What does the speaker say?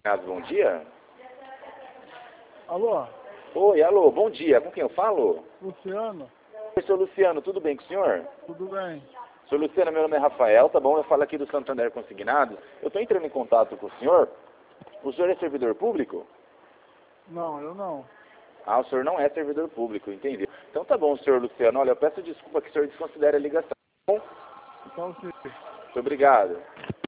Bom dia. Alô? Oi, alô, bom dia. Com quem eu falo? Luciano? Oi, senhor Luciano, tudo bem com o senhor? Tudo bem? Senhor Luciano, meu nome é Rafael, tá bom? Eu falo aqui do Santander Consignados. Eu estou entrando em contato com o senhor. O senhor é servidor público? Não, eu não. Ah, o senhor não é servidor público, entendi. Então tá bom, senhor Luciano. Olha, eu peço desculpa que o senhor desconsidere a ligação. Tá bom? Então, sim. Muito obrigado.